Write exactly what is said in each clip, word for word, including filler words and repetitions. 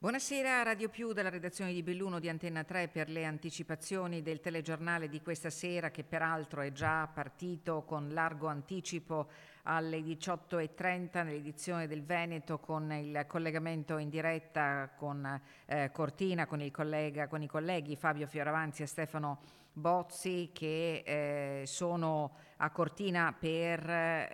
Buonasera, Radio Più dalla redazione di Belluno di Antenna tre per le anticipazioni del telegiornale di questa sera, che peraltro è già partito con largo anticipo alle diciotto e trenta nell'edizione del Veneto, con il collegamento in diretta con eh, Cortina, con il collega, con i colleghi Fabio Fioravanti e Stefano Bozzi, che eh, sono a Cortina per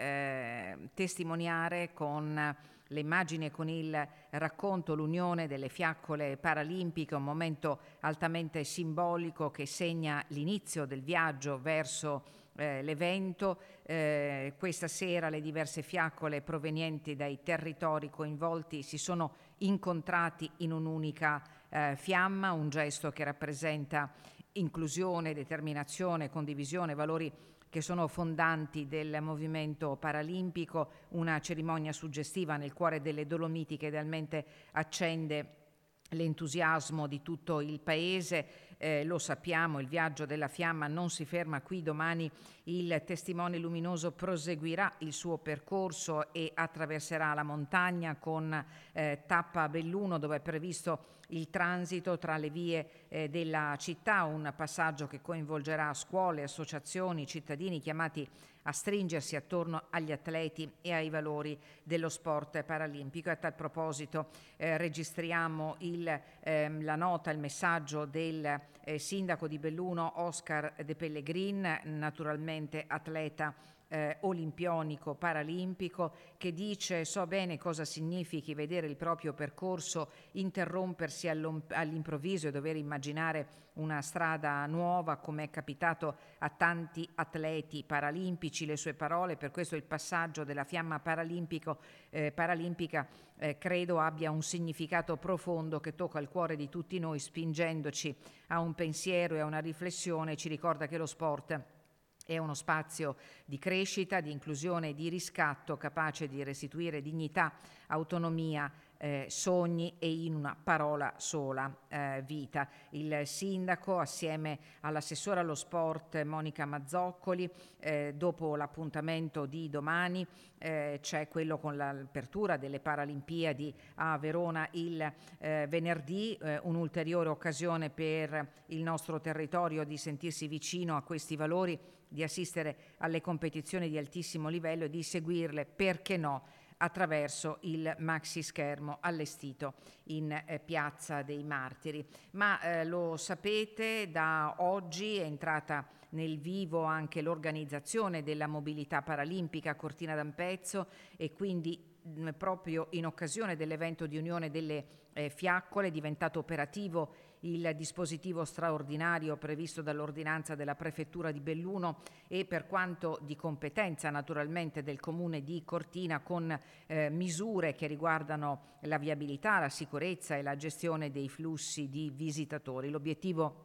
eh, testimoniare con le immagini e con il racconto l'unione delle fiaccole paralimpiche, un momento altamente simbolico che segna l'inizio del viaggio verso eh, l'evento. Eh, questa sera le diverse fiaccole provenienti dai territori coinvolti si sono incontrati in un'unica eh, fiamma, un gesto che rappresenta inclusione, determinazione, condivisione, valori che sono fondanti del movimento paralimpico, una cerimonia suggestiva nel cuore delle Dolomiti che idealmente accende l'entusiasmo di tutto il paese. Eh, lo sappiamo, il viaggio della fiamma non si ferma qui. Domani il testimone luminoso proseguirà il suo percorso e attraverserà la montagna con eh, tappa a Belluno, dove è previsto il transito tra le vie eh, della città, un passaggio che coinvolgerà scuole, associazioni, cittadini chiamati a stringersi attorno agli atleti e ai valori dello sport paralimpico. A tal proposito eh, registriamo il, ehm, la nota, il messaggio del eh, sindaco di Belluno Oscar De Pellegrin, naturalmente atleta Eh, olimpionico paralimpico, che dice: so bene cosa significhi vedere il proprio percorso interrompersi all'improvviso e dover immaginare una strada nuova, come è capitato a tanti atleti paralimpici. Le sue parole, per questo il passaggio della fiamma paralimpico, eh, paralimpica eh, credo abbia un significato profondo che tocca il cuore di tutti noi, spingendoci a un pensiero e a una riflessione. Ci ricorda che lo sport è uno spazio di crescita, di inclusione e di riscatto, capace di restituire dignità, autonomia, eh, sogni e, in una parola sola, eh, vita. Il sindaco, assieme all'assessore allo sport Monica Mazzoccoli, eh, dopo l'appuntamento di domani eh, c'è quello con l'apertura delle Paralimpiadi a Verona il eh, venerdì, eh, un'ulteriore occasione per il nostro territorio di sentirsi vicino a questi valori, di assistere alle competizioni di altissimo livello e di seguirle, perché no, attraverso il maxi schermo allestito in eh, Piazza dei Martiri. Ma eh, lo sapete, da oggi è entrata nel vivo anche l'organizzazione della mobilità paralimpica a Cortina d'Ampezzo, e quindi mh, proprio in occasione dell'evento di unione delle eh, fiaccole è diventato operativo il dispositivo straordinario previsto dall'ordinanza della Prefettura di Belluno e, per quanto di competenza naturalmente del Comune di Cortina, con eh, misure che riguardano la viabilità, la sicurezza e la gestione dei flussi di visitatori. L'obiettivo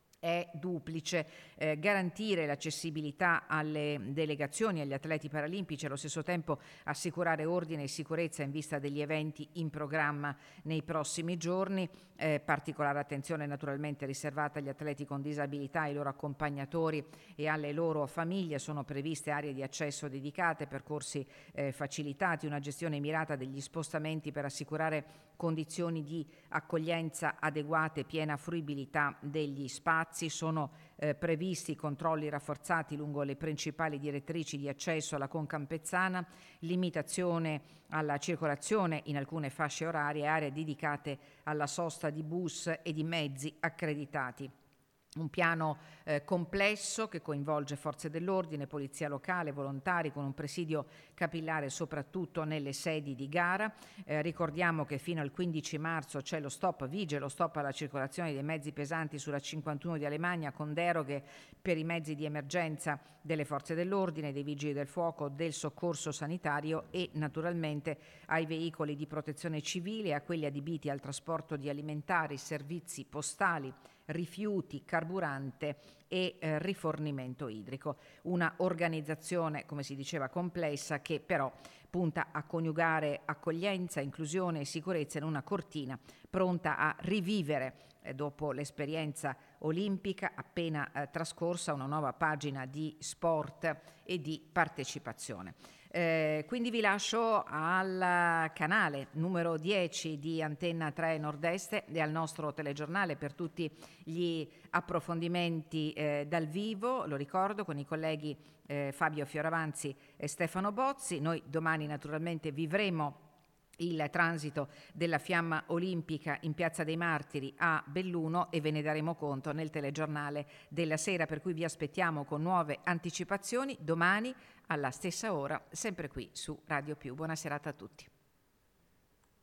è duplice: eh, garantire l'accessibilità alle delegazioni e agli atleti paralimpici e allo stesso tempo assicurare ordine e sicurezza in vista degli eventi in programma nei prossimi giorni. Eh, particolare attenzione naturalmente riservata agli atleti con disabilità, ai loro accompagnatori e alle loro famiglie. Sono previste aree di accesso dedicate, percorsi eh, facilitati, una gestione mirata degli spostamenti per assicurare condizioni di accoglienza adeguate, piena fruibilità degli spazi. Sono eh, previsti controlli rafforzati lungo le principali direttrici di accesso alla Conca Ampezzana, limitazione alla circolazione in alcune fasce orarie, aree dedicate alla sosta di bus e di mezzi accreditati. Un piano eh, complesso che coinvolge forze dell'ordine, polizia locale, volontari, con un presidio capillare soprattutto nelle sedi di gara. Eh, ricordiamo che fino al quindici marzo c'è lo stop, vige lo stop alla circolazione dei mezzi pesanti sulla cinquantuno di Alemagna, con deroghe per i mezzi di emergenza delle forze dell'ordine, dei vigili del fuoco, del soccorso sanitario e naturalmente ai veicoli di protezione civile e a quelli adibiti al trasporto di alimentari, servizi postali, rifiuti, carburante e eh, rifornimento idrico. Una organizzazione, come si diceva, complessa, che però punta a coniugare accoglienza, inclusione e sicurezza in una Cortina pronta a rivivere, eh, dopo l'esperienza olimpica appena eh, trascorsa, una nuova pagina di sport e di partecipazione. Eh, quindi vi lascio al canale numero dieci di Antenna tre Nord-Est e al nostro telegiornale per tutti gli approfondimenti eh, dal vivo, lo ricordo, con i colleghi eh, Fabio Fioravanzi e Stefano Bozzi. Noi domani naturalmente vivremo il transito della fiamma olimpica in Piazza dei Martiri a Belluno e ve ne daremo conto nel telegiornale della sera, per cui vi aspettiamo con nuove anticipazioni domani alla stessa ora, sempre qui su Radio Più. Buona serata a tutti.